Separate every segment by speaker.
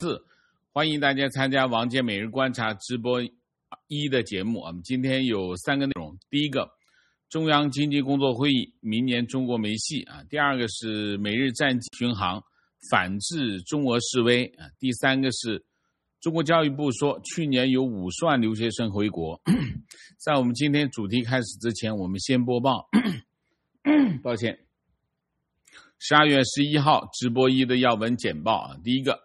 Speaker 1: 4，欢迎大家参加王杰每日观察直播1的节目。我们今天有3个内容，第一个，中央经济工作会议，明年中国没戏啊；第二个是美日战机巡航，反制中俄示威啊；第三个是中国教育部说去年有50万留学生回国。在我们今天主题开始之前，我们先播报抱歉12月11号直播1的要闻简报啊。第一个，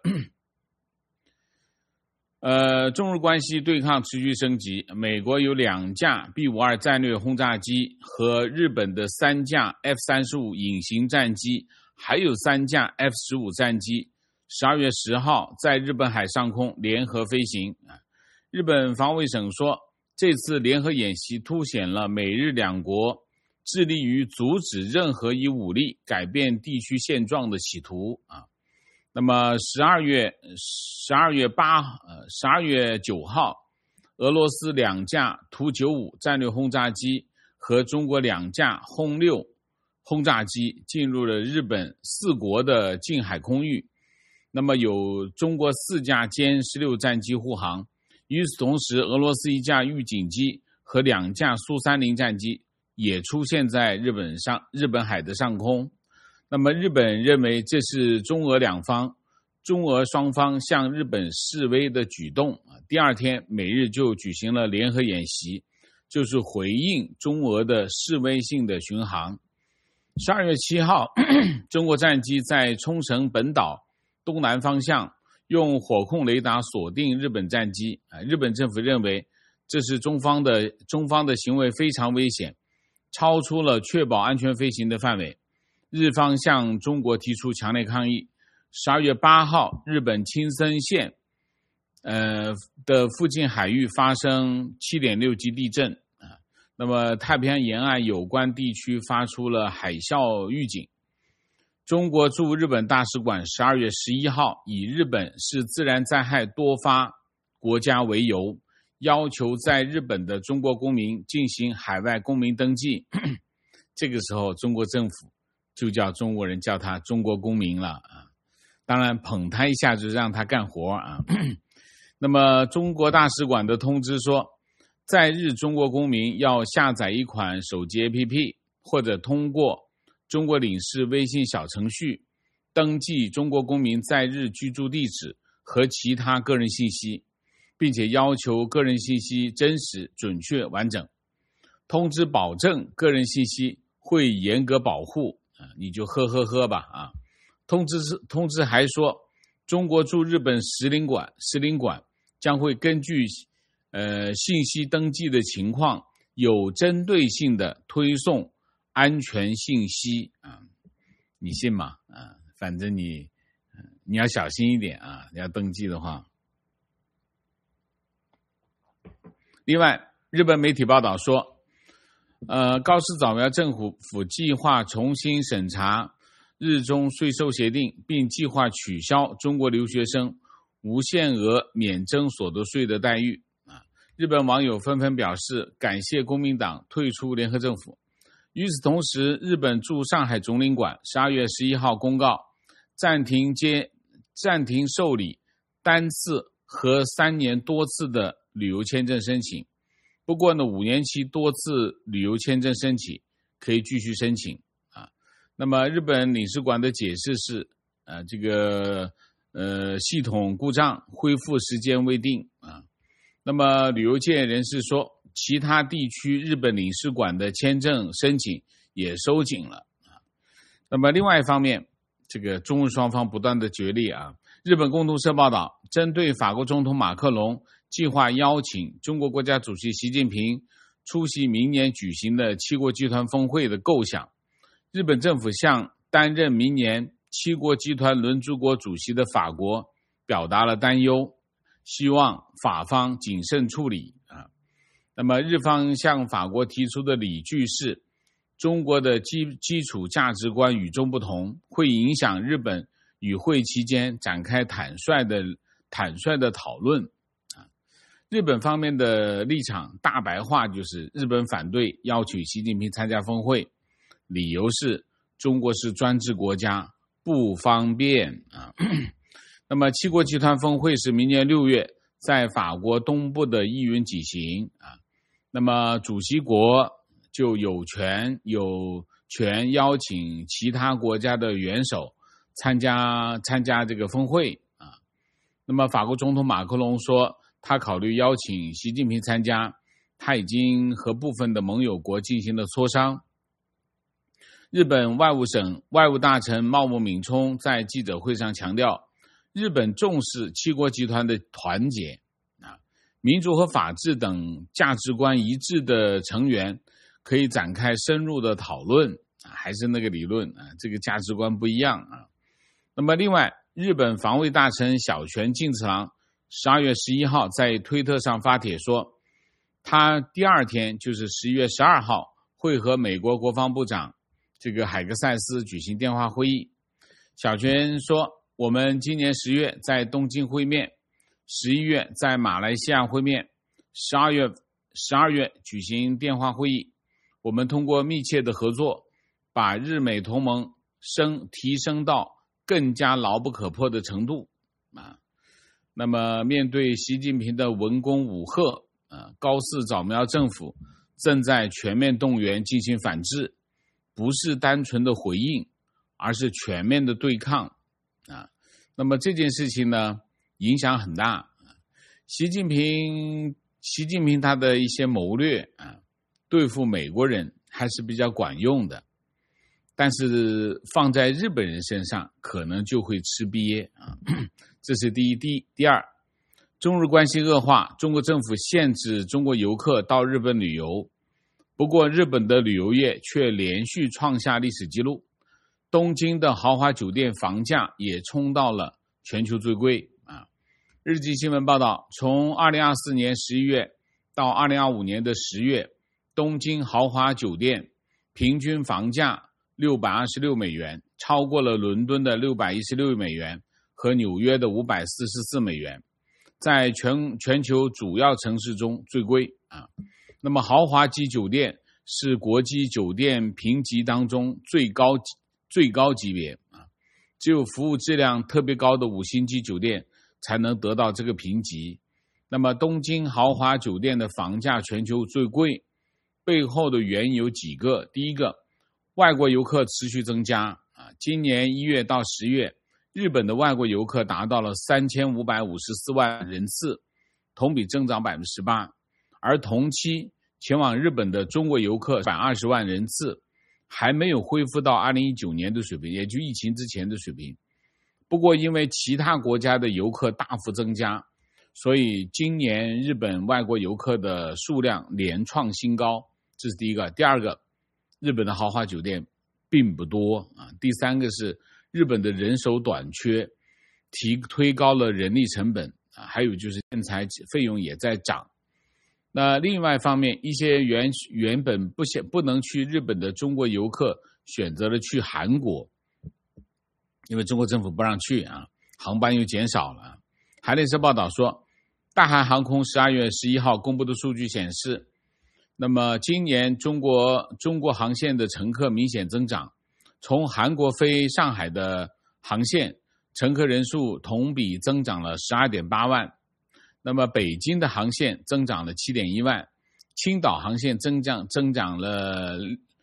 Speaker 1: 中日关系对抗持续升级，美国有2架 B-52 战略轰炸机和日本的3架 F-35 隐形战机，还有3架 F-15 战机12月10号在日本海上空联合飞行。日本防卫省说，这次联合演习凸显了美日两国致力于阻止任何以武力改变地区现状的企图啊。那么12月9号，俄罗斯2架图95战略轰炸机和中国2架轰6轰炸机进入了日本4国的近海空域。那么有中国4架歼16战机护航。与此同时，俄罗斯1架预警机和2架苏30战机也出现在日本海的上空。那么日本认为这是中俄双方向日本示威的举动。第二天，美日就举行了联合演习，就是回应中俄的示威性的巡航。12月7号，中国战机在冲绳本岛东南方向用火控雷达锁定日本战机。日本政府认为这是中方的行为非常危险，超出了确保安全飞行的范围。日方向中国提出强烈抗议。12月8号，日本青森县的附近海域发生 7.6 级地震。那么太平洋沿岸有关地区发出了海啸预警。中国驻日本大使馆12月11号以日本是自然灾害多发国家为由，要求在日本的中国公民进行海外公民登记。这个时候中国政府就叫中国人叫他中国公民了啊，当然捧他一下就让他干活啊。那么中国大使馆的通知说，在日中国公民要下载一款手机 APP， 或者通过中国领事微信小程序登记中国公民在日居住地址和其他个人信息，并且要求个人信息真实、准确、完整。通知保证个人信息会严格保护，你就呵呵呵吧啊。通知还说，中国驻日本使领馆将会根据信息登记的情况，有针对性的推送安全信息啊。你信吗？啊，反正你要小心一点啊，要登记的话。另外，日本媒体报道说，高市早苗政府计划重新审查日中税收协定，并计划取消中国留学生无限额免征所得税的待遇。日本网友纷纷表示感谢公民党退出联合政府。与此同时，日本驻上海总领馆12月11号公告，暂停受理单次和3年多次的旅游签证申请。不过呢，5年期多次旅游签证申请可以继续申请啊。那么日本领事馆的解释是，系统故障，恢复时间未定啊。那么旅游界人士说，其他地区日本领事馆的签证申请也收紧了啊。那么另外一方面，这个中日双方不断的角力啊。日本共同社报道，针对法国总统马克龙计划邀请中国国家主席习近平出席明年举行的7国集团峰会的构想，日本政府向担任明年7国集团轮值国主席的法国表达了担忧，希望法方谨慎处理啊。那么日方向法国提出的理据是，中国的基础价值观与众不同，会影响日本与会期间展开坦率的讨论啊。日本方面的立场大白话就是日本反对邀请习近平参加峰会，理由是中国是专制国家，不方便啊。 那么七国集团峰会是明年6月在法国东部的意云举行啊。那么主席国就有权邀请其他国家的元首参加这个峰会啊。那么法国总统马克龙说，他考虑邀请习近平参加，他已经和部分的盟友国进行了磋商。日本外务省外务大臣茂木敏充在记者会上强调，日本重视七国集团的团结啊，民主和法治等价值观一致的成员可以展开深入的讨论啊，还是那个理论啊，这个价值观不一样啊。那么另外，日本防卫大臣小泉进次郎12月11号在推特上发帖说，他第二天就是11月12号会和美国国防部长这个海格塞斯举行电话会议。小泉说，我们今年10月在东京会面，11月在马来西亚会面，12月举行电话会议。我们通过密切的合作，把日美同盟提升到更加牢不可破的程度啊。那么面对习近平的文攻武吓高市早苗政府正在全面动员进行反制，不是单纯的回应，而是全面的对抗啊。那么这件事情呢，影响很大。习近平他的一些谋略啊，对付美国人还是比较管用的，但是放在日本人身上可能就会吃瘪啊。这是第一。第二，中日关系恶化，中国政府限制中国游客到日本旅游。不过日本的旅游业却连续创下历史记录，东京的豪华酒店房价也冲到了全球最贵啊。日经新闻报道，从2024年11月到2025年的10月，东京豪华酒店平均房价626美元，超过了伦敦的616美元和纽约的544美元，在全球主要城市中最贵啊。那么豪华级酒店是国际酒店评级当中最高级别啊，只有服务质量特别高的5星级酒店才能得到这个评级。那么东京豪华酒店的房价全球最贵，背后的原因有几个。第一个，外国游客持续增加啊，今年1月到10月，日本的外国游客达到了3554万人次，同比增长 18%， 而同期前往日本的中国游客120万人次，还没有恢复到2019年的水平，也就疫情之前的水平。不过因为其他国家的游客大幅增加，所以今年日本外国游客的数量连创新高，这是第一个。第二个，日本的豪华酒店并不多啊。第三个是日本的人手短缺，推高了人力成本啊，还有就是建材费用也在涨。那另外一方面，一些原本不能去日本的中国游客选择了去韩国，因为中国政府不让去啊，航班又减少了。韩联社报道说，大韩航空12月11号公布的数据显示，那么今年中国航线的乘客明显增长，从韩国飞上海的航线乘客人数同比增长了 12.8 万，那么北京的航线增长了 7.1 万，青岛航线增长了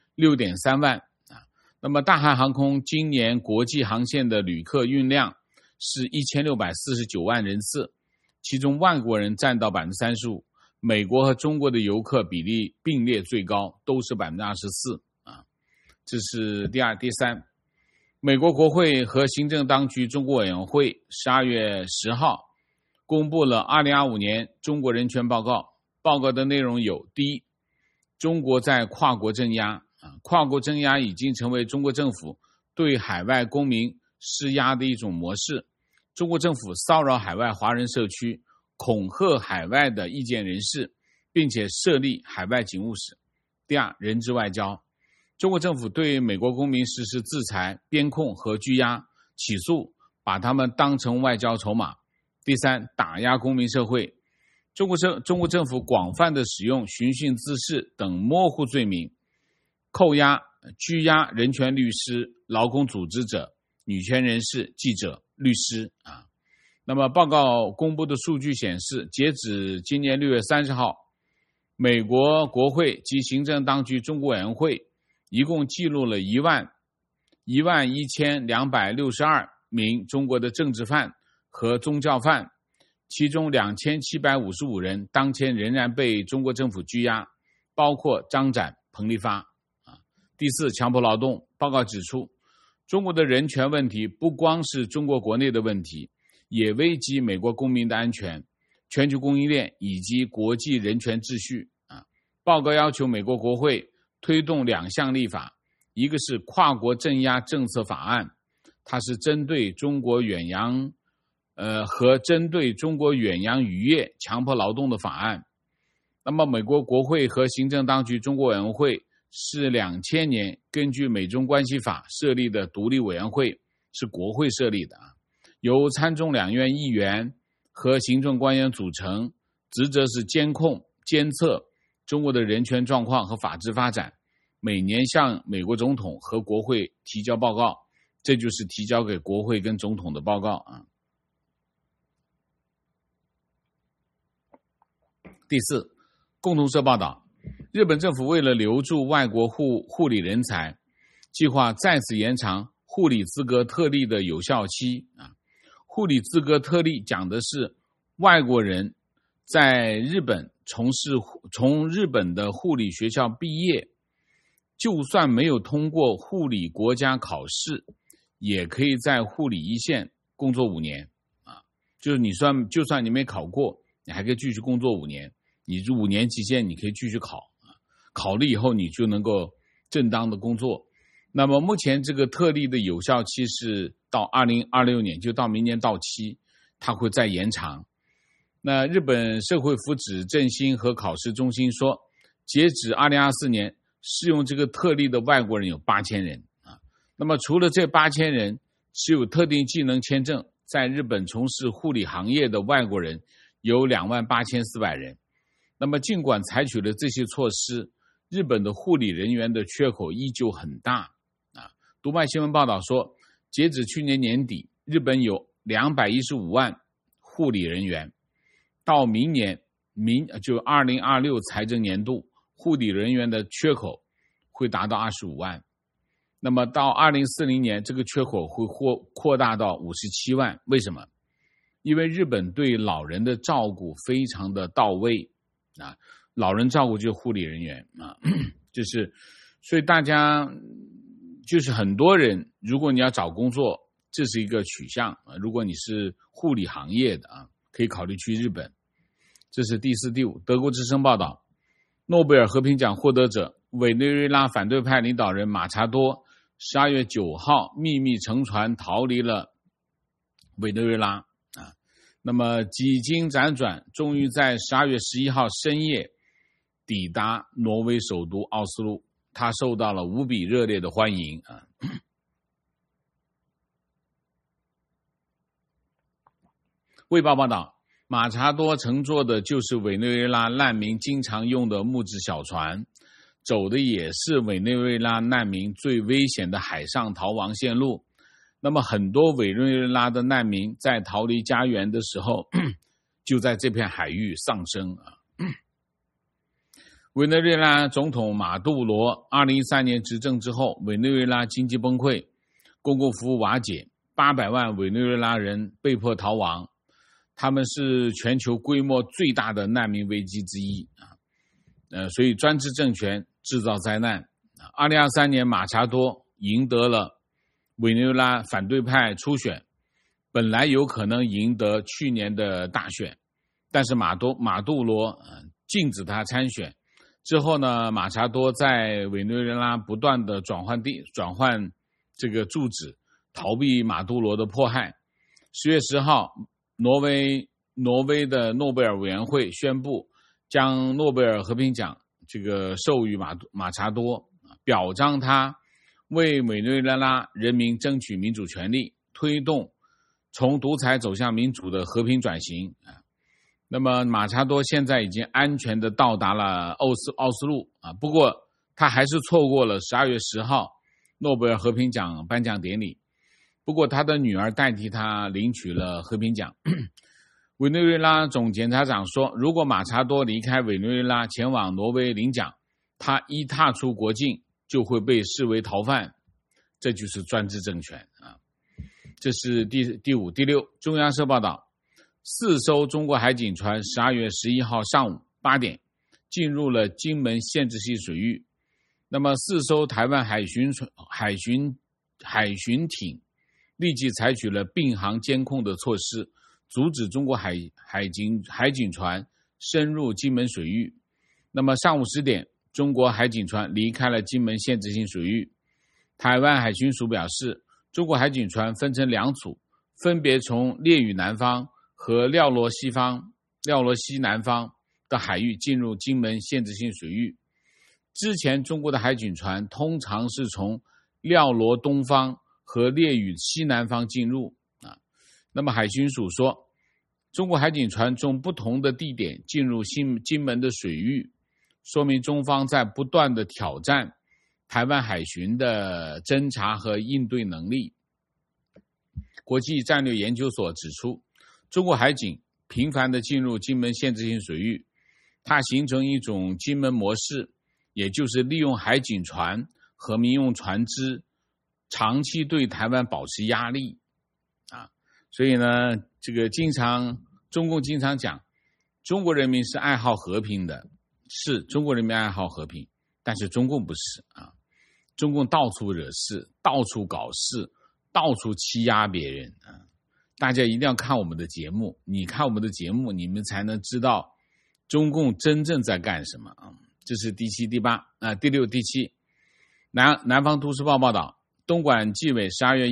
Speaker 1: 6.3 万啊。那么大韩航空今年国际航线的旅客运量是1649万人次，其中外国人占到 35%， 美国和中国的游客比例并列最高，都是 24% 啊。这是第二。第三，美国国会和行政当局中国委员会12月10号公布了2025年中国人权报告，报告的内容有：第一，中国在跨国镇压跨国镇压已经成为中国政府对海外公民施压的一种模式，中国政府骚扰海外华人社区，恐吓海外的意见人士，并且设立海外警务室。第二，人质外交，中国政府对美国公民实施制裁、边控和拘押、起诉，把他们当成外交筹码。第三，打压公民社会，中国政府广泛的使用寻衅滋事等模糊罪名，扣押、拘押人权律师、劳工组织者、女权人士、记者、律师啊。 那么报告公布的数据显示，截止今年6月30号，美国国会及行政当局中国委员会一共记录了11262名中国的政治犯和宗教犯，其中2755人当前仍然被中国政府拘押，包括张展、彭丽发。第四，强迫劳动。报告指出，中国的人权问题不光是中国国内的问题，也危及美国公民的安全、全球供应链以及国际人权秩序。报告要求美国国会推动2项立法，一个是跨国镇压政策法案，它是针对中国远洋和针对中国远洋渔业强迫劳动的法案。那么美国国会和行政当局中国委员会是2000年根据美中关系法设立的独立委员会，是国会设立的，由参众两院议员和行政官员组成，职责是监控、监测中国的人权状况和法治发展，每年向美国总统和国会提交报告，这就是提交给国会跟总统的报告。第四，共同社报道，日本政府为了留住外国护理人才，计划再次延长护理资格特例的有效期。护理资格特例讲的是外国人在日本从日本的护理学校毕业，就算没有通过护理国家考试，也可以在护理一线工作5年。就是就算你没考过，你还可以继续工作5年，你5年期间你可以继续考，考了以后你就能够正当的工作。那么目前这个特例的有效期是到2026年，就到明年到期，它会再延长。那日本社会福祉振兴和考试中心说，截止2024年，适用这个特例的外国人有8000人。那么除了这8000人持有特定技能签证在日本从事护理行业的外国人有28400人。那么尽管采取了这些措施，日本的护理人员的缺口依旧很大。读卖新闻报道说，截止去年年底，日本有215万护理人员，到明年就2026财政年度，护理人员的缺口会达到25万。那么到2040年，这个缺口会扩大到57万。为什么？因为日本对老人的照顾非常的到位。老人照顾就是护理人员就是所以大家就是很多人，如果你要找工作，这是一个取向。如果你是护理行业的可以考虑去日本。这是第四、第五。德国之声报道，诺贝尔和平奖获得者委内瑞拉反对派领导人马查多12月9号秘密乘船逃离了委内瑞拉。那么几经辗转，终于在12月11号深夜抵达挪威首都奥斯陆，他受到了无比热烈的欢迎。卫报报道，马查多乘坐的就是委内瑞拉难民经常用的木质小船，走的也是委内瑞拉难民最危险的海上逃亡线路。那么很多委内瑞拉的难民在逃离家园的时候，就在这片海域丧生。委内瑞拉总统马杜罗2013年执政之后，委内瑞拉经济崩溃，公共服务瓦解，800万委内瑞拉人被迫逃亡，他们是全球规模最大的难民危机之一。所以专制政权制造灾难。2023年马查多赢得了委内瑞拉反对派初选，本来有可能赢得去年的大选，但是马杜罗禁止他参选。之后呢，马查多在委内瑞拉不断的转换这个住址，逃避马杜罗的迫害。10月10号，挪威的诺贝尔委员会宣布将诺贝尔和平奖这个授予马查多，表彰他为委内瑞拉人民争取民主权利，推动从独裁走向民主的和平转型。那么马查多现在已经安全的到达了奥斯陆不过他还是错过了12月10号诺贝尔和平奖颁奖典礼。 不过他的女儿代替他领取了和平奖。委内瑞拉总检察长说，如果马查多离开委内瑞拉前往挪威领奖，他一踏出国境就会被视为逃犯，这就是专制政权啊！这是第五、第六。中央社报道，4艘中国海警船12月11号上午8点进入了金门限制性水域。那么4艘台湾海巡艇立即采取了并航监控的措施，阻止中国海警船深入金门水域。那么上午10点，中国海警船离开了金门限制性水域。台湾海巡署表示，中国海警船分成2组，分别从烈屿南方和廖罗西南方的海域进入金门限制性水域。之前中国的海警船通常是从廖罗东方和烈屿西南方进入啊。那么海巡署说，中国海警船从不同的地点进入金门的水域，说明中方在不断的挑战台湾海巡的侦查和应对能力。国际战略研究所指出，中国海警频繁地进入金门限制性水域，它形成一种金门模式，也就是利用海警船和民用船只长期对台湾保持压力啊。所以呢，这个中共经常讲，中国人民是爱好和平的，是中国人民爱好和平，但是中共不是啊。中共到处惹事，到处搞事，到处欺压别人啊！大家一定要看我们的节目，你看我们的节目，你们才能知道中共真正在干什么啊！这是第7、第8啊，第6、第7。南方都市报报道，东莞纪委12月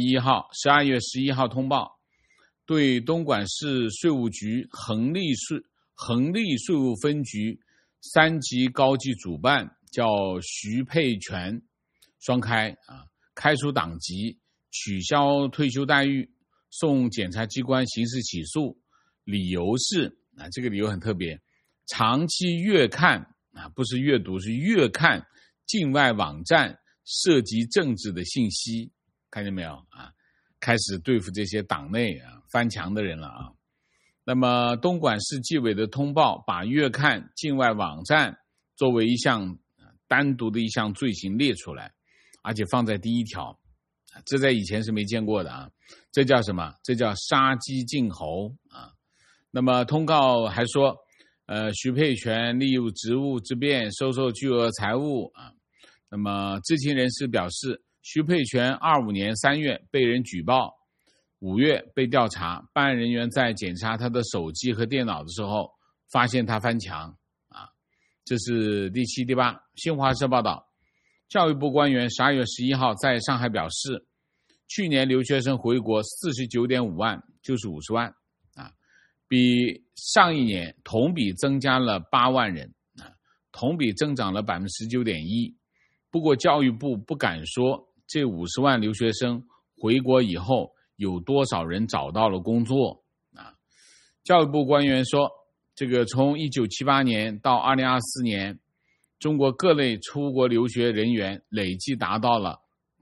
Speaker 1: 11号通报，对东莞市税务局恒利税务分局3级高级主办叫徐佩全双开啊，开除党籍，取消退休待遇，送检察机关刑事起诉，理由是啊，这个理由很特别，长期阅看啊，不是阅读，是阅看境外网站涉及政治的信息，看见没有啊？开始对付这些党内翻墙的人了啊。那么东莞市纪委的通报，把阅看境外网站作为一项单独的一项罪行列出来，而且放在第1条，这在以前是没见过的啊。这叫什么？这叫杀鸡儆猴啊。那么通告还说，徐佩全利用职务之便收受巨额财物啊。那么知情人士表示，徐佩全25年3月被人举报，5月被调查，办案人员在检查他的手机和电脑的时候，发现他翻墙啊。这是第7、第8。新华社报道，教育部官员12月11号在上海表示，去年留学生回国 49.5 万，就是50万啊，比上一年同比增加了8万人啊，同比增长了 19.1%。不过教育部不敢说这50万留学生回国以后有多少人找到了工作啊。教育部官员说，这个从1978年到2024年，中国各类出国留学人员累计达到了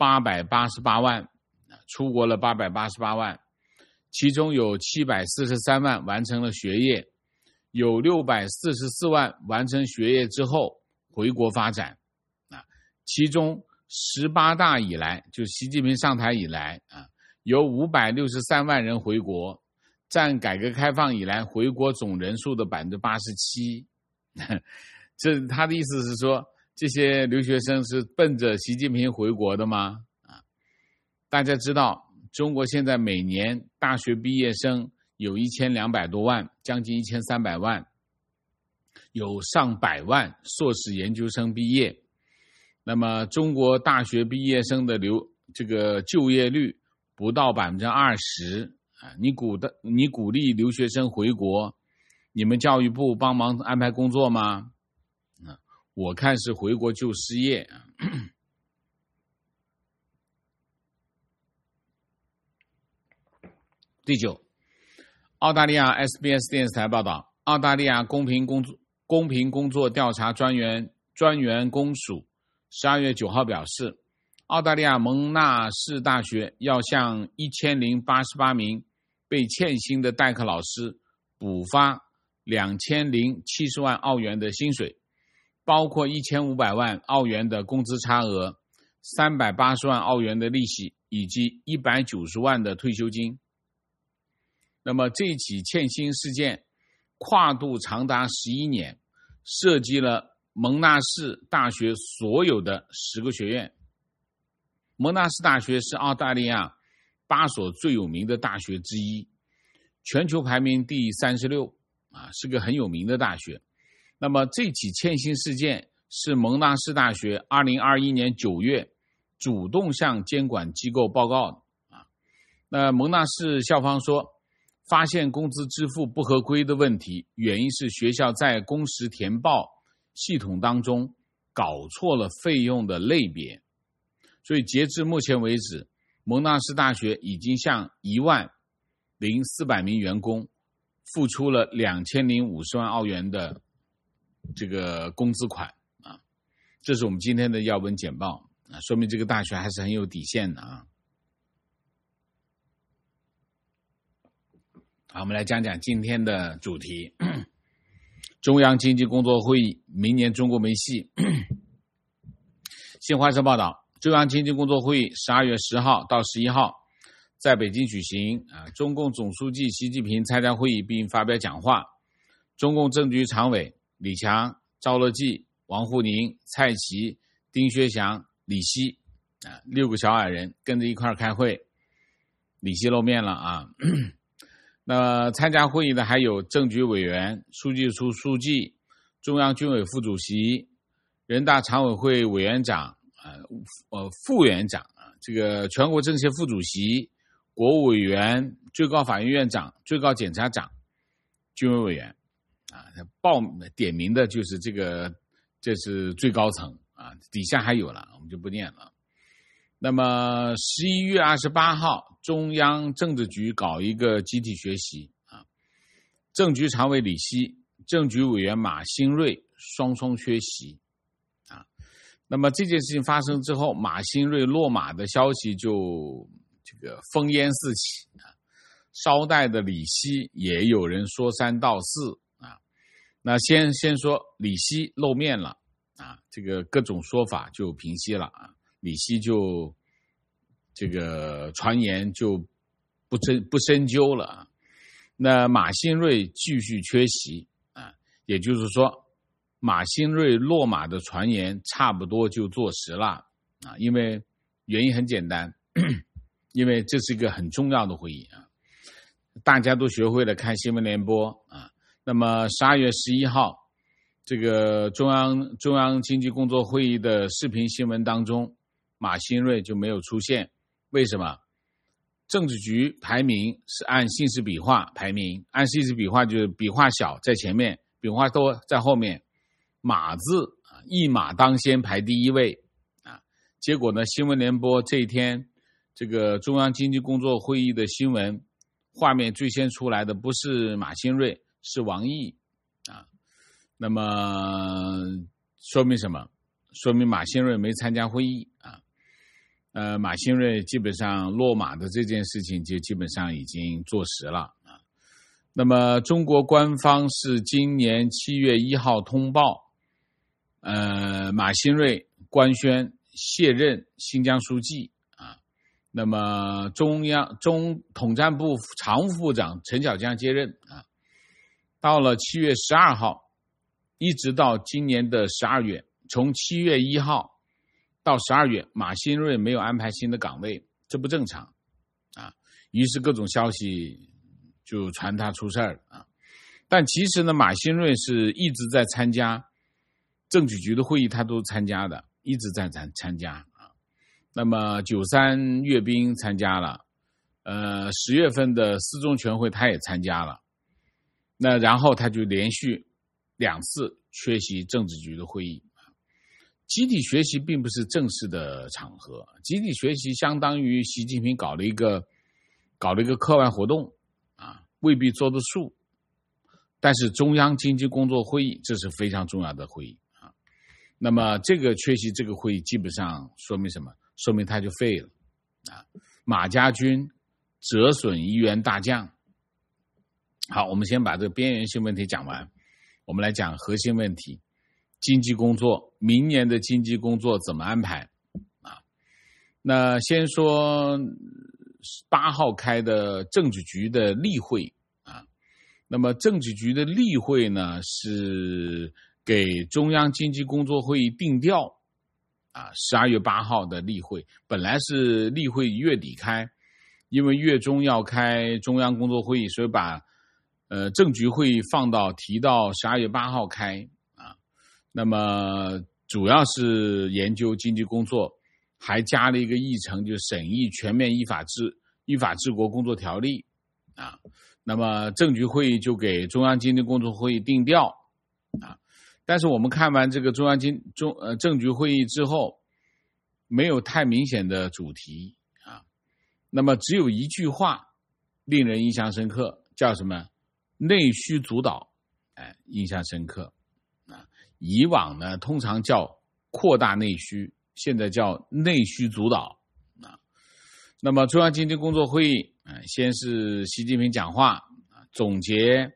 Speaker 1: 888万，出国了888万，其中有743万完成了学业，有644万完成学业之后回国发展啊。其中18大以来，就习近平上台以来啊，有563万人回国，占改革开放以来回国总人数的 87%。这他的意思是说，这些留学生是奔着习近平回国的吗？啊，大家知道，中国现在每年大学毕业生有1200多万，将近1300万，有上百万硕士研究生毕业。那么中国大学毕业生的这个就业率不到 20%啊，你鼓励留学生回国，你们教育部帮忙安排工作吗？我看是回国就失业。第9，澳大利亚 SBS 电视台报道，澳大利亚公平工作调查专员公署12月9号表示， 澳大利亚蒙纳士大学要向1088名被欠薪的代课老师补发2070万澳元的薪水，包括1500万澳元的工资差额、380万澳元的利息以及190万的退休金。那么这起欠薪事件跨度长达11年，涉及了蒙纳士大学所有的10个学院。蒙纳士大学是澳大利亚8所最有名的大学之一，全球排名第36，是个很有名的大学。那么这起欠薪事件是蒙纳士大学2021年9月主动向监管机构报告的。那蒙纳士校方说，发现工资支付不合规的问题，原因是学校在工时填报系统当中搞错了费用的类别。所以截至目前为止，蒙纳士大学已经向10400名员工付出了2050万澳元的这个工资款啊。这是我们今天的要闻简报啊，说明这个大学还是很有底线的啊。好，我们来讲讲今天的主题。中央经济工作会议，明年中国没戏。新华社报道，中央经济工作会议12月10号到11号在北京举行，中共总书记习近平参加会议并发表讲话。中共政治局常委李强、赵乐际、王沪宁、蔡奇、丁薛祥、李希6个小矮人跟着一块开会。李希露面了啊。那参加会议的还有政局委员、书记处书记、中央军委副主席、人大常委会委员长、副委员长，这个全国政协副主席、国务委员、最高法院院长、最高检察长、军委委员点名的就是这是最高层啊，底下还有了，我们就不念了。那么11月28号，中央政治局搞一个集体学习啊，政局常委李希、政局委员马兴瑞双缺席啊。那么这件事情发生之后，马兴瑞落马的消息就这个烽烟四起啊。捎带的李希也有人说三道四啊。那先说李希露面了啊，这个各种说法就平息了啊。李希就这个传言就不深究了啊。那马兴瑞继续缺席啊，也就是说马兴瑞落马的传言差不多就坐实了啊。因为原因很简单，因为这是一个很重要的会议啊，大家都学会了看新闻联播啊。那么12月11号这个中央经济工作会议的视频新闻当中，马兴瑞就没有出现。为什么？政治局排名是按姓氏笔画排名，按姓氏笔画就是笔画小在前面，笔画多在后面，马字一马当先排第一位啊。结果呢，新闻联播这一天这个中央经济工作会议的新闻画面最先出来的不是马兴瑞，是王毅啊。那么说明什么？说明马兴瑞没参加会议啊。马兴瑞基本上落马的这件事情就基本上已经坐实了啊。那么中国官方是今年7月1号通报，马兴瑞官宣卸任新疆书记啊。那么统战部常务部长陈小江接任啊。到了7月12号，一直到今年的12月，从7月1号到12月，马兴瑞没有安排新的岗位，这不正常啊。于是各种消息就传他出事儿啊。但其实呢，马兴瑞是一直在参加政治局的会议，他都参加的，一直在参加啊。那么93阅兵参加了，10月份的四中全会他也参加了。那然后他就连续2次缺席政治局的会议。集体学习并不是正式的场合，集体学习相当于习近平搞了一个课外活动啊，未必坐得住。但是中央经济工作会议这是非常重要的会议啊。那么这个缺席这个会议基本上说明什么？ 说明他就废了啊。马家军折损1员大将。好，我们先把这个边缘性问题讲完，我们来讲核心问题。经济工作，明年的经济工作怎么安排啊？那先说8号开的政治局的例会啊。那么政治局的例会呢，是给中央经济工作会议定调啊。12月8号的例会，本来是例会月底开，因为月中要开中央工作会议，所以把政局会议提到12月8号开啊。那么主要是研究经济工作，还加了一个议程，就是审议全面依法治国工作条例啊。那么政局会议就给中央经济工作会议定调啊。但是我们看完这个政局会议之后，没有太明显的主题啊。那么只有一句话令人印象深刻，叫什么？内需主导，印象深刻啊。以往呢，通常叫扩大内需，现在叫内需主导啊。那么中央经济工作会议先是习近平讲话，总结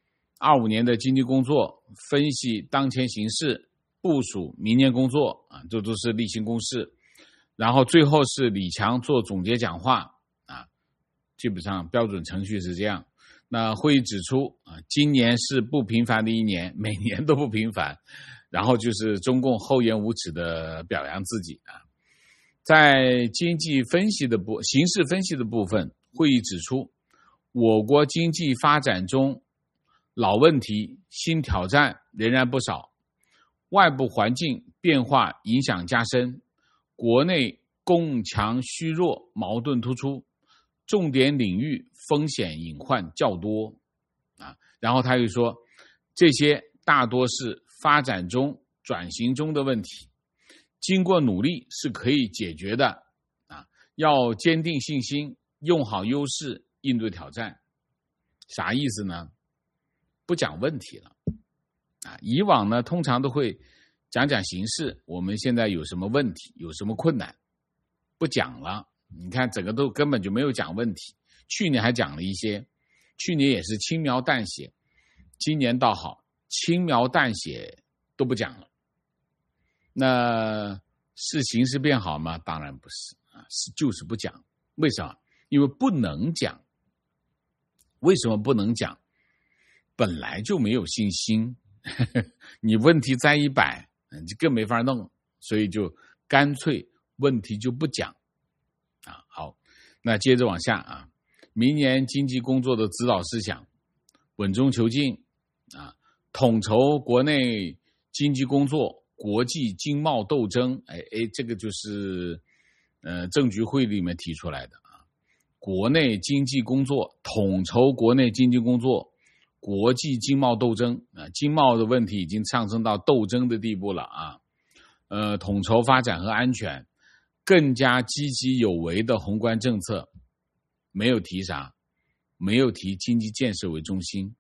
Speaker 1: 25年的经济工作，分析当前形势，部署明年工作啊，这都是例行公事。然后最后是李强做总结讲话啊，基本上标准程序是这样。那会议指出啊，今年是不平凡的一年，每年都不平凡。然后就是中共厚颜无耻的表扬自己啊。在形势分析的部分，会议指出，我国经济发展中老问题、新挑战仍然不少，外部环境变化影响加深，国内供强虚弱矛盾突出，重点领域风险隐患较多啊。然后他又说，这些大多是发展中、转型中的问题，经过努力是可以解决的啊！要坚定信心，用好优势，应对挑战。啥意思呢？不讲问题了啊！以往呢，通常都会讲形势，我们现在有什么问题，有什么困难，不讲了。你看，整个都根本就没有讲问题。去年还讲了一些，去年也是轻描淡写，今年倒好，轻描淡写都不讲了。那是形势变好吗？当然不是啊，就是不讲。为什么？因为不能讲。为什么不能讲？本来就没有信心，你问题在100，就更没法弄，所以就干脆问题就不讲啊。好，那接着往下啊，明年经济工作的指导思想，稳中求进啊，统筹国内经济工作，国际经贸斗争，这个就是政局会里面提出来的啊。国内经济工作，统筹国内经济工作，国际经贸斗争啊，经贸的问题已经上升到斗争的地步了啊。统筹发展和安全，更加积极有为的宏观政策，没有提啥，没有提经济建设为中心，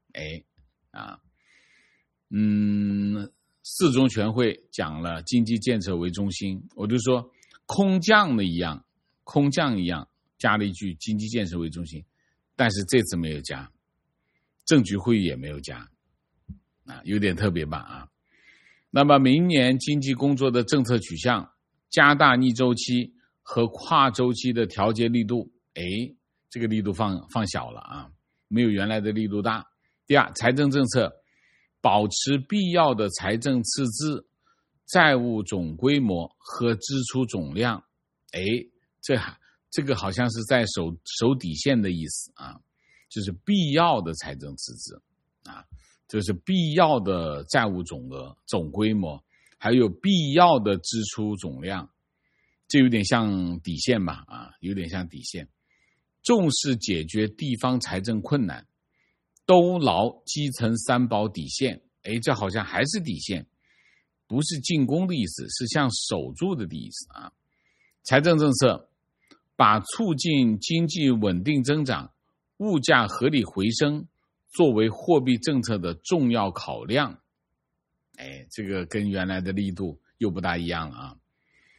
Speaker 1: 四中全会讲了经济建设为中心，我就说空降一样加了一句经济建设为中心，但是这次没有加，政局会议也没有加啊，有点特别吧啊。那么明年经济工作的政策取向，加大逆周期和跨周期的调节力度，这个力度放小了啊，没有原来的力度大。第二，财政政策保持必要的财政赤字、债务总规模和支出总量，这个好像是在守底线的意思啊，就是必要的财政赤字啊，就是必要的债务总额总规模，还有必要的支出总量，这有点像底线吧啊，有点像底线。重视解决地方财政困难，都牢基层3保底线，这好像还是底线，不是进攻的意思，是像守住的意思啊。财政政策把促进经济稳定增长、物价合理回升作为货币政策的重要考量，这个跟原来的力度又不大一样了啊。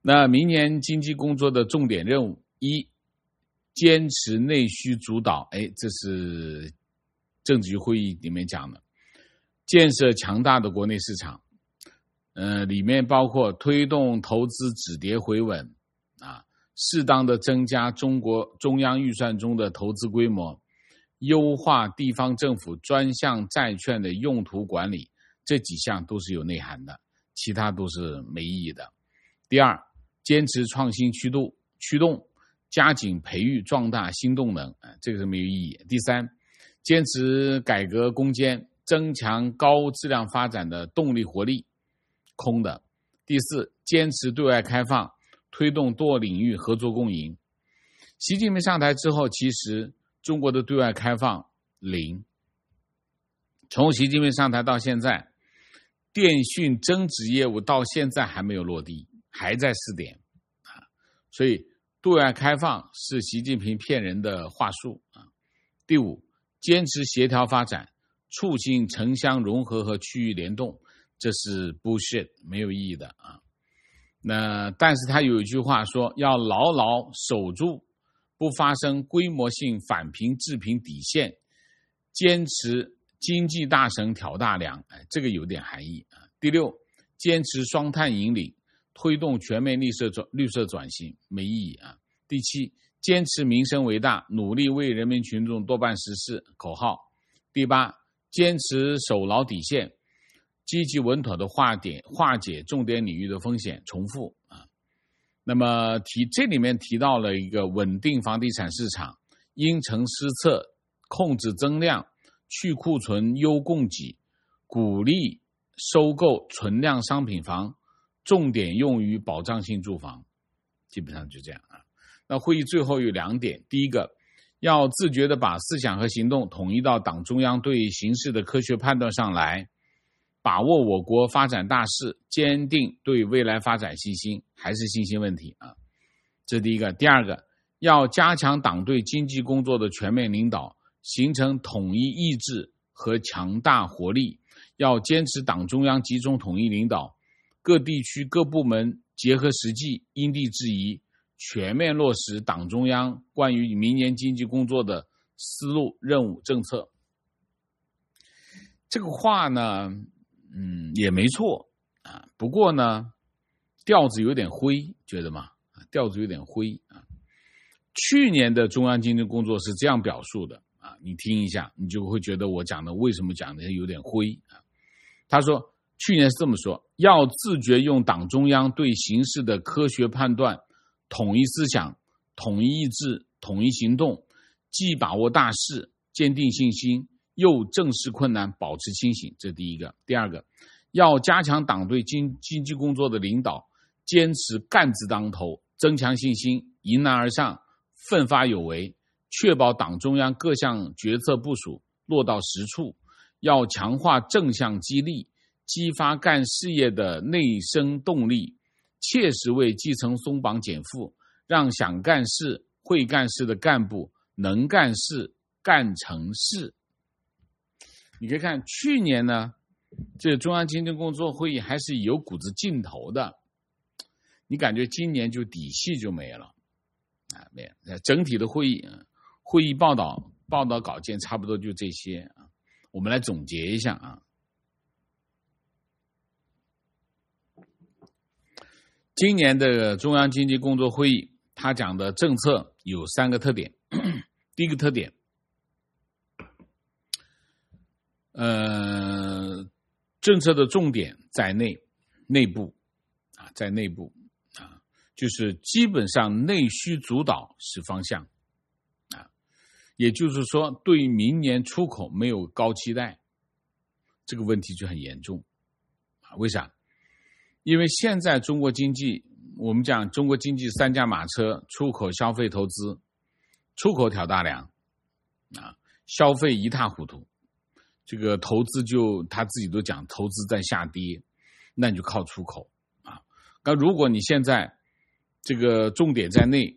Speaker 1: 那明年经济工作的重点任务：一、坚持内需主导，这是政治局会议里面讲的，建设强大的国内市场，里面包括推动投资止跌回稳，适当的增加中央预算中的投资规模，优化地方政府专项债券的用途管理，这几项都是有内涵的，其他都是没意义的。第二，坚持创新驱动，加紧培育壮大新动能，这个是没有意义。第三，坚持改革攻坚，增强高质量发展的动力活力，空的。第四，坚持对外开放，推动多领域合作共赢。习近平上台之后，其实中国的对外开放零。从习近平上台到现在，电讯增值业务到现在还没有落地，还在试点，所以对外开放是习近平骗人的话术。第五，坚持协调发展，促进城乡融合和区域联动，这是 bullshit， 没有意义的。但是他有一句话说，要牢牢守住不发生规模性返贫致贫底线，坚持经济大省挑大梁，这个有点含义。第六，坚持双碳引领，推动全面绿色转型，没意义。第七，坚持民生为大，努力为人民群众多办实事，口号。第八，坚持守牢底线，积极稳妥的化解重点领域的风险，重复。那么这里面提到了一个稳定房地产市场，因城施策，控制增量，去库存优供给，鼓励收购存量商品房，重点用于保障性住房，基本上就这样。那会议最后有2点，第一个，要自觉地把思想和行动统一到党中央对形势的科学判断上来，把握我国发展大势，坚定对未来发展信心，还是信心问题。这是第一个。第二个，要加强党对经济工作的全面领导，形成统一意志和强大活力，要坚持党中央集中统一领导，各地区各部门结合实际，因地制宜，全面落实党中央关于明年经济工作的思路、任务、政策。这个话呢，也没错不过呢，调子有点灰，觉得吗？调子有点灰去年的中央经济工作是这样表述的你听一下，你就会觉得我讲的为什么讲的有点灰他说，去年是这么说，要自觉用党中央对形势的科学判断，统一思想，统一意志，统一行动，既把握大势，坚定信心，又正视困难，保持清醒，这是第一个。第二个，要加强党对经济工作的领导，坚持干字当头，增强信心，迎难而上，奋发有为，确保党中央各项决策部署落到实处。要强化正向激励，激发干事业的内生动力，切实为基层松绑减负，让想干事、会干事的干部能干事、干成事。你可以看去年呢，这中央经济工作会议还是有股子劲头的，你感觉今年就底气就没了没有。整体的会议报道稿件差不多就这些我们来总结一下今年的中央经济工作会议，他讲的政策有3个特点。第一个特点，政策的重点在内部在内部就是基本上内需主导是方向也就是说对明年出口没有高期待，这个问题就很严重为啥？因为现在中国经济，我们讲中国经济3驾马车，出口、消费、投资。出口挑大梁消费一塌糊涂，这个投资就他自己都讲投资在下跌，那你就靠出口那如果你现在这个重点在内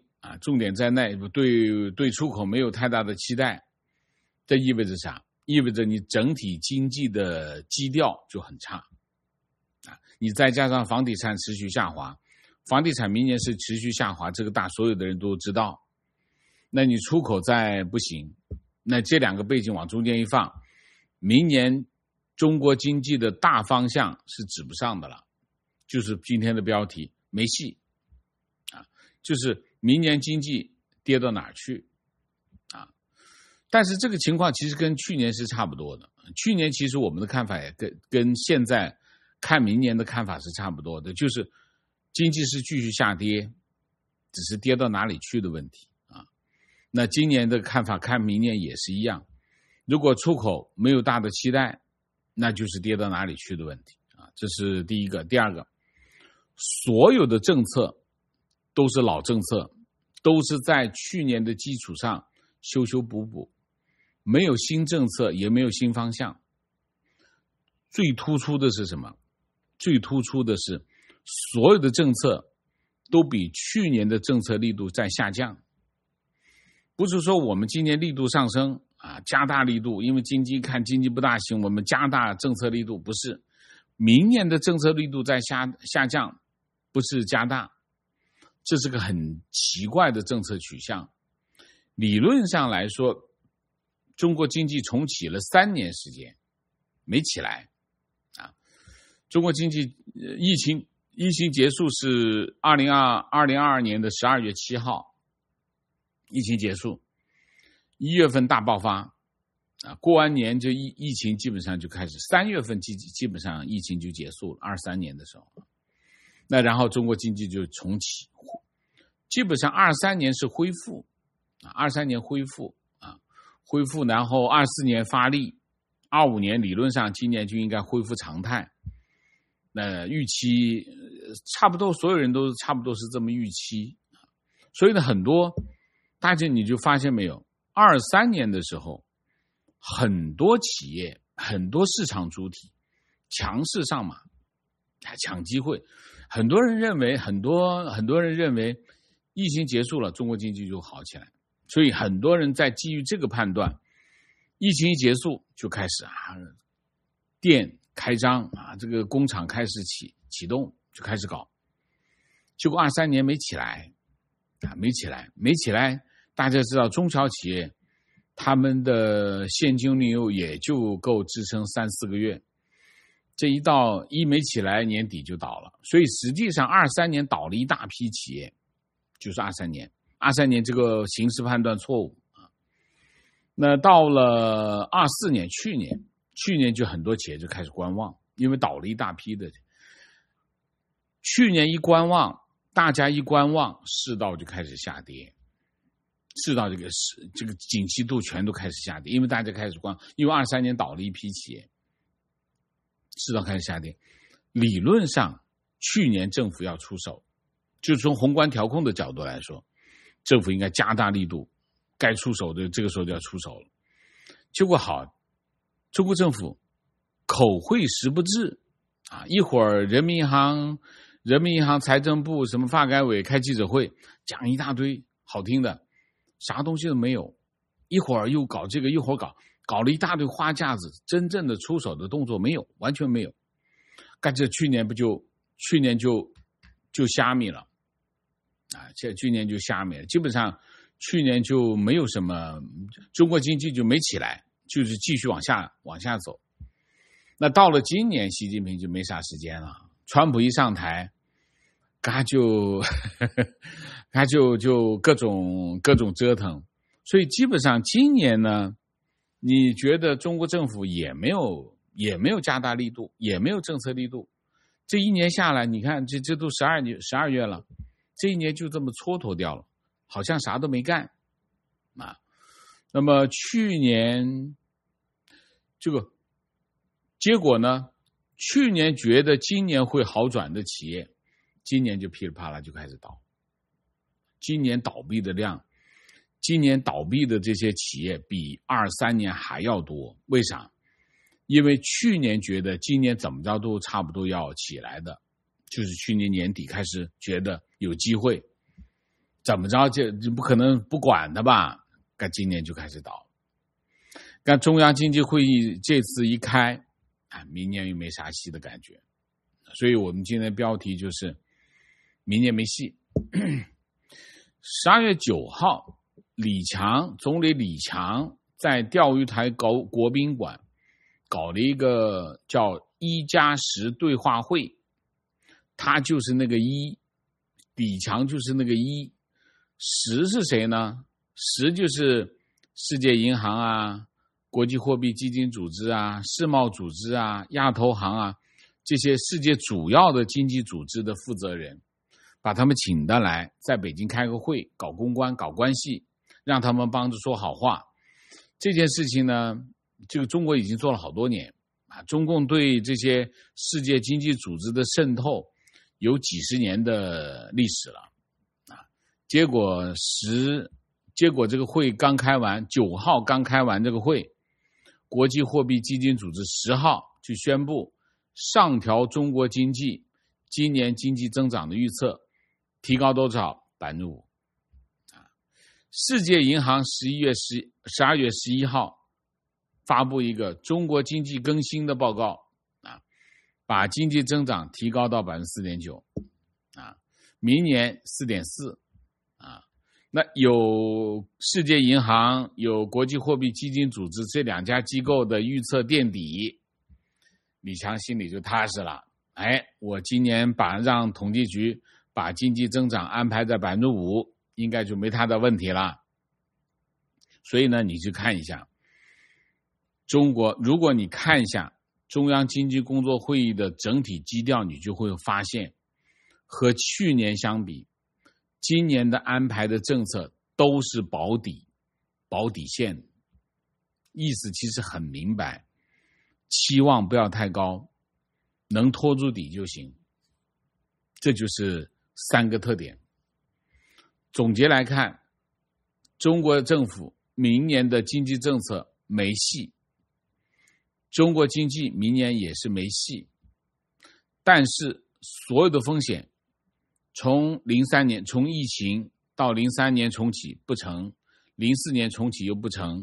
Speaker 1: 对出口没有太大的期待，这意味着啥？意味着你整体经济的基调就很差你再加上房地产持续下滑， 房地产明年是持续下滑，这个所有的人都知道。那你出口再不行，那这两个背景往中间一放，明年中国经济的大方向是指不上的了，就是今天的标题没戏啊，就是明年经济跌到哪儿去啊？但是这个情况其实跟去年是差不多的，去年其实我们的看法也跟现在看明年的看法是差不多的，就是经济是继续下跌，只是跌到哪里去的问题啊。那今年的看法看明年也是一样，如果出口没有大的期待，那就是跌到哪里去的问题啊。这是第一个。第二个，所有的政策都是老政策，都是在去年的基础上修修补补，没有新政策，也没有新方向。最突出的是什么？最突出的是所有的政策都比去年的政策力度在下降。不是说我们今年力度上升啊，加大力度，因为经济不大行，我们加大政策力度，不是。明年的政策力度在下降，不是加大，这是个很奇怪的政策取向。理论上来说，中国经济重启了3年时间，没起来啊。中国经济疫情结束是2022年的12月7号。疫情结束，1月份大爆发啊，过完年就疫情基本上就开始，3月份基本上疫情就结束了，23年的时候。那然后中国经济就重启，基本上23年是恢复啊，23年恢复，然后24年发力，25年理论上今年就应该恢复常态。那预期差不多，所有人都差不多是这么预期。所以呢，很多大家你就发现没有，23年的时候，很多企业、很多市场主体强势上马，抢机会。很多人认为疫情结束了，中国经济就好起来。所以很多人在基于这个判断，疫情一结束就开始店开张啊，这个工厂开始启动，就开始搞。结果23年没起来啊，没起来。大家知道中小企业他们的现金流也就够支撑3-4个月，这一没起来，年底就倒了。所以实际上23年倒了一大批企业，就是23年这个形势判断错误啊。那到了24年，去年就很多企业就开始观望，因为倒了一大批的。去年一观望，大家一观望，世道就开始下跌。世道这个景气度全都开始下跌，因为大家开始因为23年倒了一批企业，世道开始下跌。理论上，去年政府要出手，就是从宏观调控的角度来说，政府应该加大力度，该出手的这个时候就要出手了。结果好，中国政府口惠实不至啊！一会儿人民银行、财政部、什么发改委开记者会，讲一大堆好听的。啥东西都没有，一会儿又搞这个，一会儿搞了一大堆花架子，真正的出手的动作没有，完全没有。干这去年就虾米了啊！去年就虾米了，基本上去年就没有什么，中国经济就没起来，就是继续往下走。那到了今年，习近平就没啥时间了，川普一上台，他就各种折腾，所以基本上今年呢，你觉得中国政府也没有加大力度，也没有政策力度。这一年下来，你看这都12月了，这一年就这么蹉跎掉了，好像啥都没干啊。那么去年这个结果呢，去年觉得今年会好转的企业，今年就噼里啪啦就开始倒。今年倒闭的这些企业比23年还要多。为啥？因为去年觉得今年怎么着都差不多要起来的，就是去年年底开始觉得有机会，怎么着这不可能不管的吧？今年就开始倒。但中央经济会议这次一开，明年又没啥戏的感觉。所以我们今天的标题就是明年没戏。12月9号，总理李强在钓鱼台国宾馆搞了一个叫1+10对话会，他就是那个李强就是那个10是谁呢？10就是世界银行啊、国际货币基金组织啊、世贸组织啊、亚投行啊，这些世界主要的经济组织的负责人，把他们请得来，在北京开个会，搞公关、搞关系，让他们帮着说好话。这件事情呢，这个中国已经做了好多年啊，中共对这些世界经济组织的渗透有几十年的历史了啊。结果这个会刚开完，9号刚开完这个会，国际货币基金组织10号就宣布上调中国经济今年经济增长的预测，提高多少？5%。世界银行12月11号发布一个中国经济更新的报告啊，把经济增长提高到 4.9%啊，明年 4.4%啊。那有世界银行有国际货币基金组织这2家机构的预测垫底，李强心里就踏实了。我今年让统计局把经济增长安排在 5%， 应该就没他的问题了。所以呢，你去看一下中国，如果你看一下中央经济工作会议的整体基调，你就会发现和去年相比，今年的安排的政策都是保底线，意思其实很明白，期望不要太高，能拖住底就行。这就是3个特点。总结来看，中国政府明年的经济政策没戏，中国经济明年也是没戏，但是所有的风险从03年从疫情到03年重启不成，04年重启又不成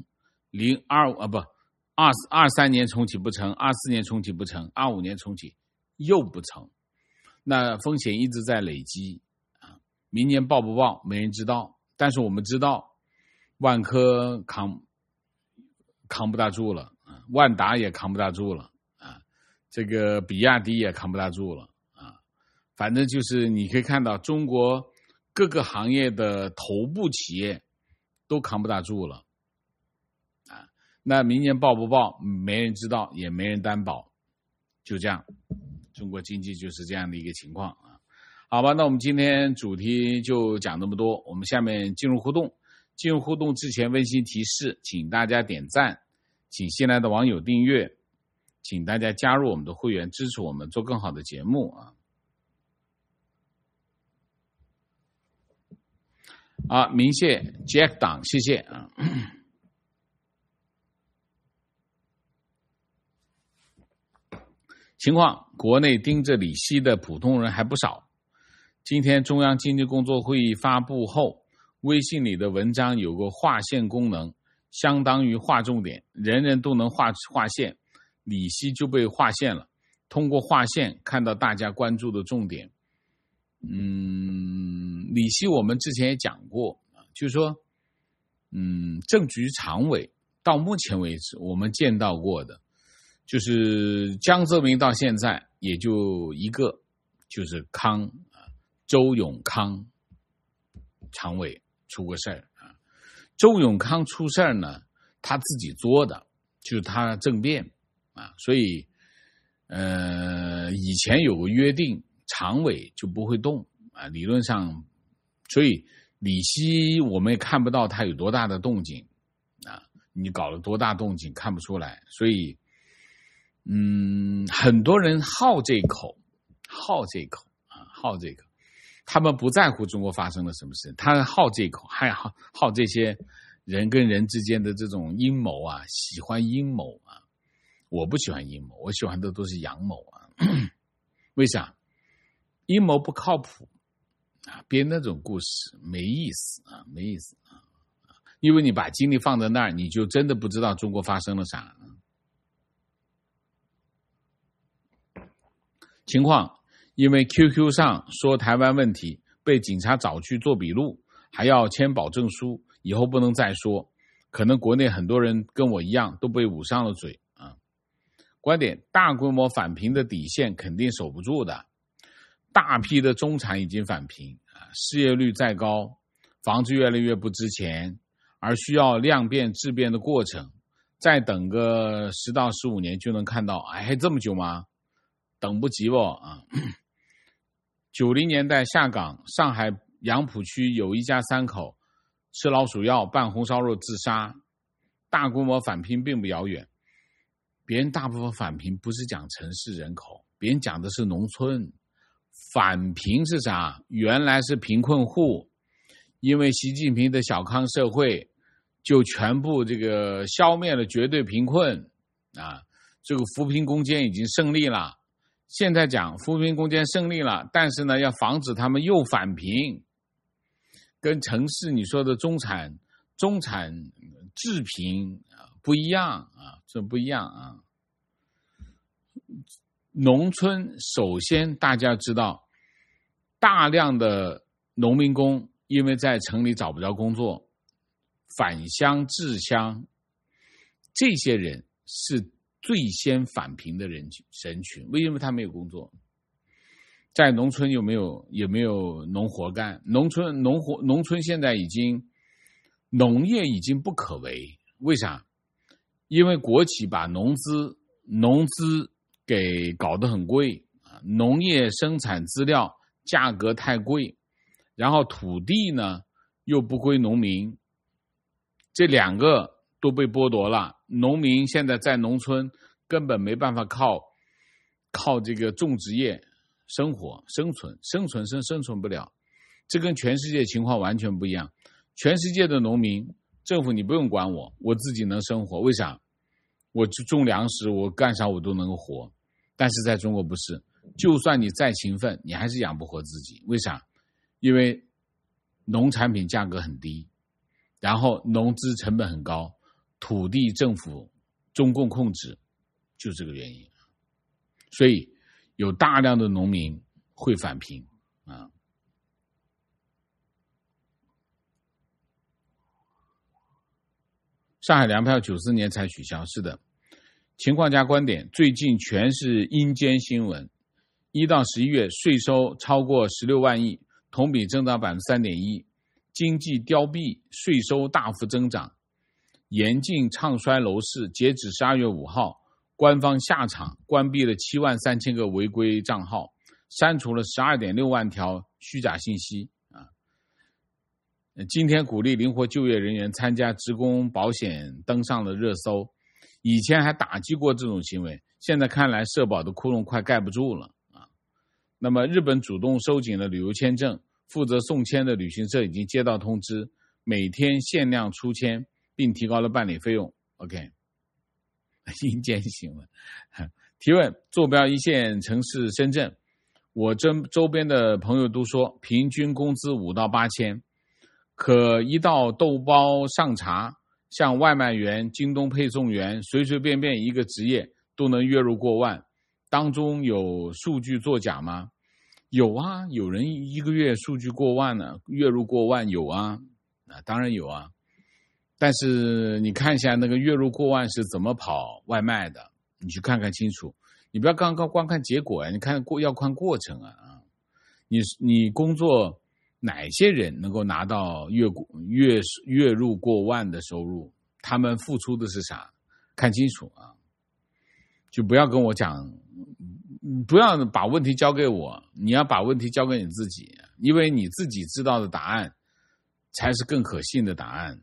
Speaker 1: ，23年重启不成，24年重启不成，25年重启又不成，那风险一直在累积啊。明年爆不爆没人知道，但是我们知道万科扛不大住了，万达也扛不大住了啊，这个比亚迪也扛不大住了啊。反正就是你可以看到中国各个行业的头部企业都扛不大住了啊。那明年爆不爆没人知道，也没人担保，就这样，中国经济就是这样的一个情况啊。好吧，那我们今天主题就讲这么多，我们下面进入互动。进入互动之前温馨提示，请大家点赞，请新来的网友订阅，请大家加入我们的会员，支持我们做更好的节目啊。明谢 Jack 党，谢谢啊。情况，国内盯着利息的普通人还不少。今天中央经济工作会议发布后，微信里的文章有个划线功能，相当于划重点，人人都能划线，利息就被划线了。通过划线看到大家关注的重点。利息我们之前也讲过，就是说，政局常委到目前为止我们见到过的，就是江泽民到现在也就一个，就是周永康常委出过事儿啊。周永康出事儿呢，他自己作的，就是他政变啊，所以以前有个约定，常委就不会动啊，理论上，所以利息我们也看不到他有多大的动静啊，你搞了多大动静看不出来，所以很多人好这口，他们不在乎中国发生了什么事，他好这口，还好这些人跟人之间的这种阴谋啊，喜欢阴谋啊。我不喜欢阴谋，我喜欢的都是阳谋啊。为啥？阴谋不靠谱啊，编那种故事没意思啊，因为你把精力放在那儿，你就真的不知道中国发生了啥。情况， 因为 QQ 上说台湾问题被警察找去做笔录，还要签保证书，以后不能再说。可能国内很多人跟我一样都被捂上了嘴啊。观点：大规模返贫的底线肯定守不住的，大批的中产已经返贫啊，失业率再高，房子越来越不值钱，而需要量变质变的过程。再等个10到15年就能看到，还这么久吗？等不及啊！90年代下岗，上海杨浦区有一家3口吃老鼠药拌红烧肉自杀。大规模返贫并不遥远，别人大部分返贫不是讲城市人口，别人讲的是农村。返贫是啥？原来是贫困户，因为习近平的小康社会就全部这个消灭了绝对贫困啊，这个扶贫攻坚已经胜利了。现在讲扶贫攻坚胜利了，但是呢，要防止他们又返贫，跟城市你说的中产致贫不一样啊，这不一样啊。农村首先大家知道，大量的农民工因为在城里找不着工作，返乡置乡，这些人是最先返贫的人群。为什么他没有工作？在农村也没有农活干，农村现在农业已经不可为。为啥？因为国企把农资给搞得很贵，农业生产资料价格太贵，然后土地呢又不归农民，这2个都被剥夺了。农民现在在农村根本没办法靠这个种植业生存不了。这跟全世界情况完全不一样。全世界的农民，政府你不用管我自己能生活。为啥？我种粮食，我干啥我都能够活。但是在中国不是，就算你再勤奋，你还是养不活自己。为啥？因为农产品价格很低，然后农资成本很高，土地政府中共控制，就这个原因。所以有大量的农民会返贫啊。上海粮票94年才取消，是的。情况加观点，最近全是阴间新闻。1到11月税收超过16万亿，同比增长 3.1%， 经济凋敝，税收大幅增长，严禁唱衰楼市。截止12月5号，官方下场关闭了73000个违规账号，删除了12.6万条虚假信息。今天鼓励灵活就业人员参加职工保险登上了热搜，以前还打击过这种行为，现在看来社保的窟窿快盖不住了啊。那么日本主动收紧了旅游签证，负责送签的旅行社已经接到通知，每天限量出签，并提高了办理费用。 OK， 阴间新闻。提问：坐标1线城市深圳，我周边的朋友都说平均工资5到8千，可一道豆包上茶，像外卖员、京东配送员，随随便便一个职业都能月入过万，当中有数据作假吗？有啊，有人一个月数据过万呢，月入过万有啊，当然有啊。但是你看一下那个月入过万是怎么跑外卖的，你去看看清楚，你不要光看结果啊，你要看过程啊。你工作哪些人能够拿到月入过万的收入？他们付出的是啥？看清楚啊！就不要跟我讲，不要把问题交给我，你要把问题交给你自己，因为你自己知道的答案才是更可信的答案。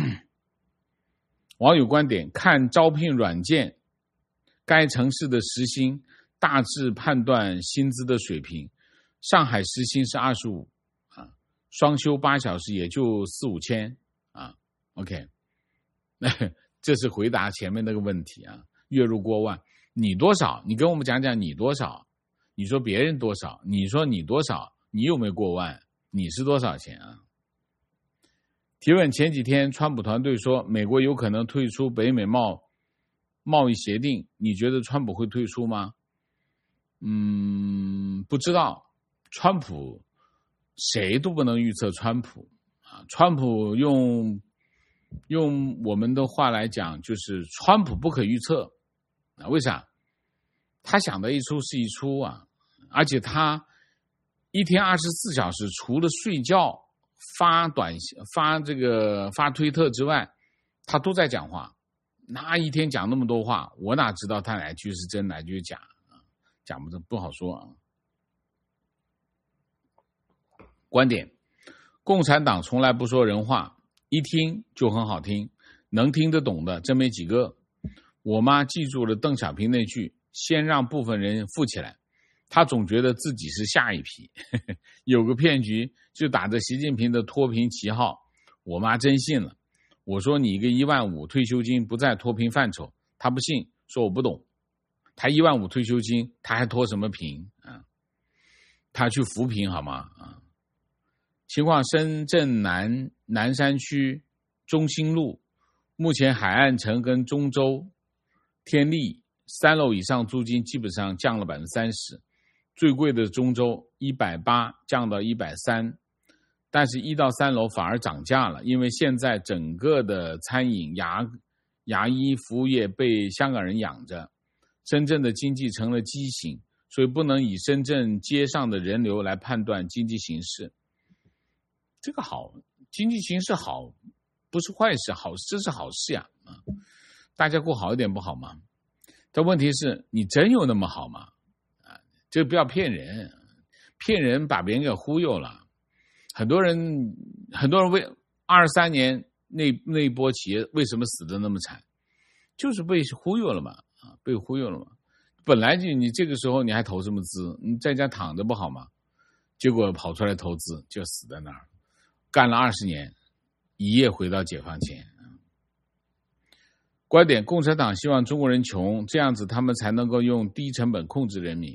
Speaker 1: 网友观点：看招聘软件，该城市的时薪大致判断薪资的水平。上海时薪是25啊，双休8小时也就4-5千啊。OK， 这是回答前面那个问题啊。月入过万，你多少？你跟我们讲讲你多少？你说别人多少？你说你多少？你有没有过万？你是多少钱啊？提问：前几天川普团队说美国有可能退出北美贸易协定，你觉得川普会退出吗？ 不知道。川普谁都不能预测川普啊，川普用我们的话来讲，就是川普不可预测啊。为啥？他想的一出是一出啊，而且他一天24小时，除了睡觉、发短信、发推特之外，他都在讲话。那一天讲那么多话，我哪知道他哪句是真，哪句是假啊？讲不好说啊。观点：共产党从来不说人话，一听就很好听，能听得懂的真没几个。我妈记住了邓小平那句：“先让部分人富起来。”她总觉得自己是下一批。有个骗局就打着习近平的脱贫旗号，我妈真信了。我说你一个15000退休金不在脱贫范畴，她不信，说我不懂。她15000退休金，她还脱什么贫啊？她去扶贫好吗？啊？情况：深圳南山区中心路，目前海岸城跟中州、天利3楼以上租金基本上降了30%，最贵的中州180降到130，但是1到3楼反而涨价了，因为现在整个的餐饮、牙医服务业被香港人养着，深圳的经济成了畸形，所以不能以深圳街上的人流来判断经济形势。这个好，经济形势好不是坏事，这是好事呀，大家过好一点不好吗？但问题是你真有那么好吗？这个不要骗人，骗人把别人给忽悠了。很多人为23年那一波企业为什么死得那么惨，就是被忽悠了嘛，被忽悠了嘛。本来就你这个时候你还投什么资？你在家躺着不好吗？结果跑出来投资就死在那儿。干了20年，一夜回到解放前。观点：共产党希望中国人穷，这样子他们才能够用低成本控制人民。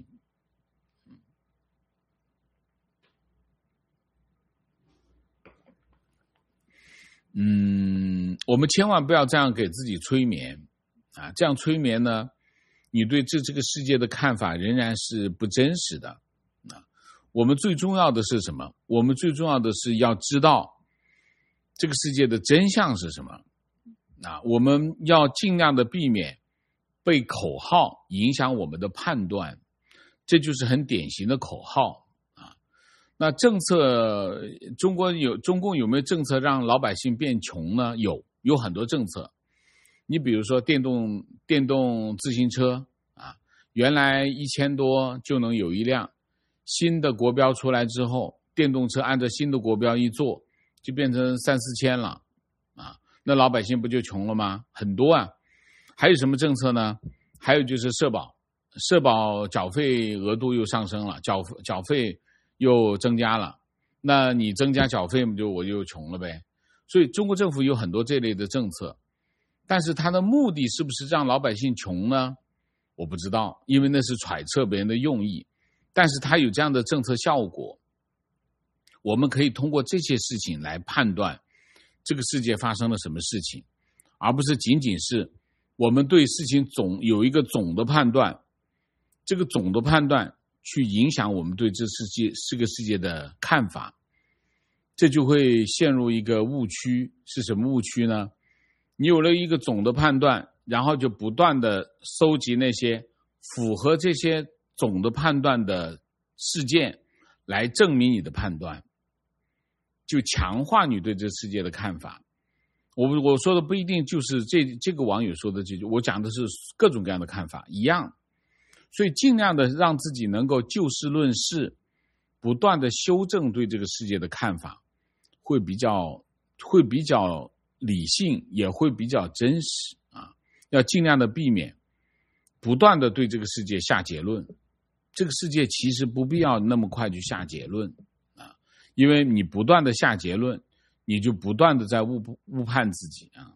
Speaker 1: 我们千万不要这样给自己催眠啊！这样催眠呢，你对这个世界的看法仍然是不真实的。我们最重要的是什么？我们最重要的是要知道这个世界的真相是什么。我们要尽量的避免被口号影响我们的判断，这就是很典型的口号啊。那政策，中共有没有政策让老百姓变穷呢？有很多政策。你比如说电动自行车啊，原来1000多就能有一辆。新的国标出来之后，电动车按照新的国标一做，就变成3、4千了啊！那老百姓不就穷了吗？很多啊！还有什么政策呢？还有就是社保缴费额度又上升了，缴费又增加了。那你增加缴费我就穷了呗。所以中国政府有很多这类的政策，但是它的目的是不是让老百姓穷呢？我不知道，因为那是揣测别人的用意。但是它有这样的政策效果，我们可以通过这些事情来判断这个世界发生了什么事情，而不是仅仅是我们对事情有一个总的判断，这个总的判断去影响我们对这个世界的看法，这就会陷入一个误区。是什么误区呢？你有了一个总的判断，然后就不断的搜集那些符合这些总的判断的事件来证明你的判断，就强化你对这世界的看法。我说的不一定就是这个网友说的这句，我讲的是各种各样的看法一样。所以尽量的让自己能够就事论事，不断的修正对这个世界的看法，会比较理性，也会比较真实啊。要尽量的避免不断的对这个世界下结论。这个世界其实不必要那么快去下结论啊，因为你不断的下结论，你就不断的在误判自己啊。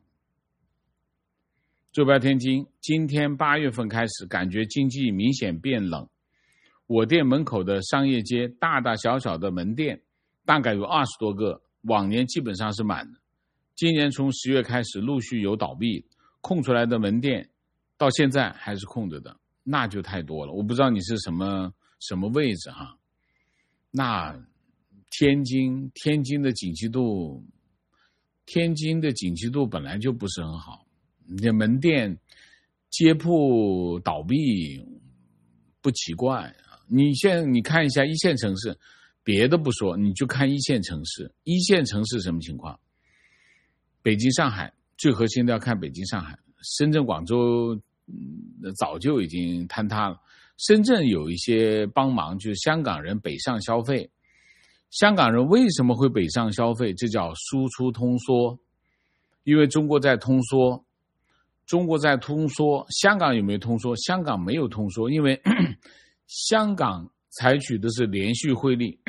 Speaker 1: 坐标天津，今天8月份开始，感觉经济明显变冷。我店门口的商业街，大大小小的门店，大概有20多个，往年基本上是满的。今年从10月开始，陆续有倒闭，空出来的门店到现在还是空着的。 那就太多了。我不知道你是什么位置哈。那天津的景气度本来就不是很好，你的门店街铺倒闭不奇怪。你看一下一线城市，别的不说，你就看一线城市什么情况？北京、上海，最核心的要看北京、上海。深圳、广州早就已经坍塌了。深圳有一些帮忙，就是香港人北上消费。香港人为什么会北上消费？这叫输出通缩。因为中国在通缩，香港有没有通缩？香港没有通缩，因为香港采取的是连续汇率。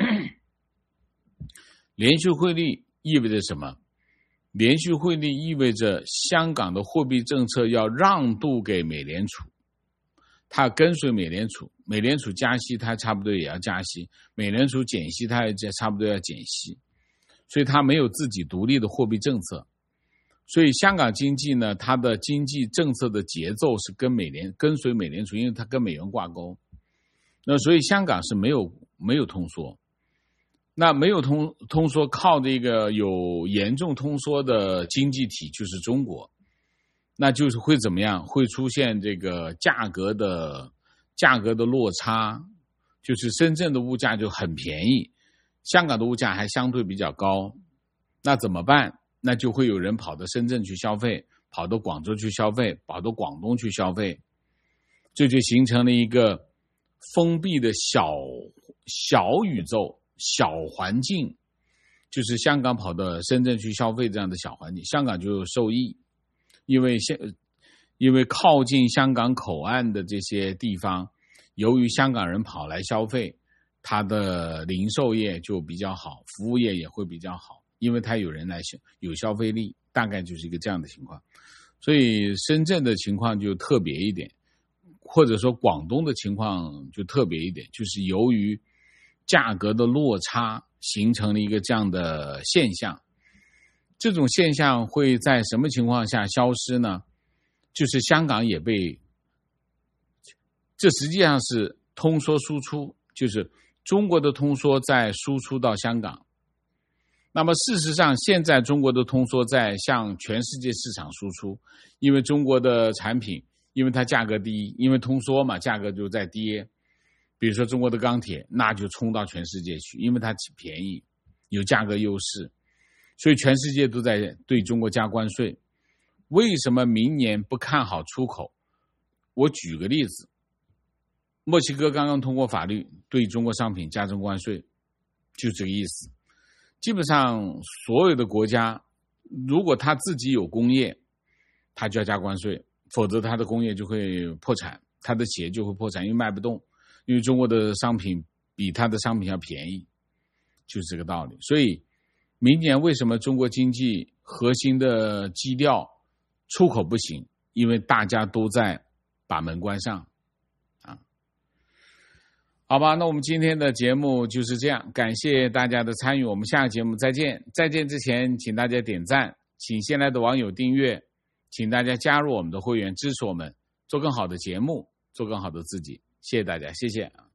Speaker 1: 连续汇率意味着什么？连续汇率意味着香港的货币政策要让渡给美联储，它跟随美联储，美联储加息它差不多也要加息，美联储减息它也差不多要减息，所以它没有自己独立的货币政策。所以香港经济呢，它的经济政策的节奏是跟随美联储，因为它跟美元挂钩。那所以香港是没有通缩。那没有通缩，靠这个有严重通缩的经济体就是中国，那就是会怎么样？会出现这个价格的落差，就是深圳的物价就很便宜，香港的物价还相对比较高。那怎么办？那就会有人跑到深圳去消费，跑到广州去消费，跑到广东去消费，这就形成了一个封闭的小宇宙、小环境，就是香港跑到深圳去消费这样的小环境，香港就受益。因为靠近香港口岸的这些地方，由于香港人跑来消费，它的零售业就比较好，服务业也会比较好，因为它有人来有消费力，大概就是一个这样的情况。所以深圳的情况就特别一点，或者说广东的情况就特别一点，就是由于价格的落差形成了一个这样的现象。这种现象会在什么情况下消失呢？就是香港也被，这实际上是通缩输出，就是中国的通缩在输出到香港。那么事实上现在中国的通缩在向全世界市场输出，因为中国的产品因为它价格低，因为通缩嘛，价格就在跌。比如说中国的钢铁，那就冲到全世界去，因为它便宜，有价格优势，所以全世界都在对中国加关税。为什么明年不看好出口？我举个例子，墨西哥刚刚通过法律对中国商品加征关税，就这个意思。基本上所有的国家，如果他自己有工业，他就要加关税，否则他的工业就会破产，他的企业就会破产，因为卖不动，因为中国的商品比他的商品要便宜，就是这个道理。所以明年为什么中国经济核心的基调出口不行？因为大家都在把门关上啊。好吧，那我们今天的节目就是这样，感谢大家的参与，我们下个节目再见。再见之前请大家点赞，请新来的网友订阅，请大家加入我们的会员，支持我们做更好的节目，做更好的自己。谢谢大家，谢谢。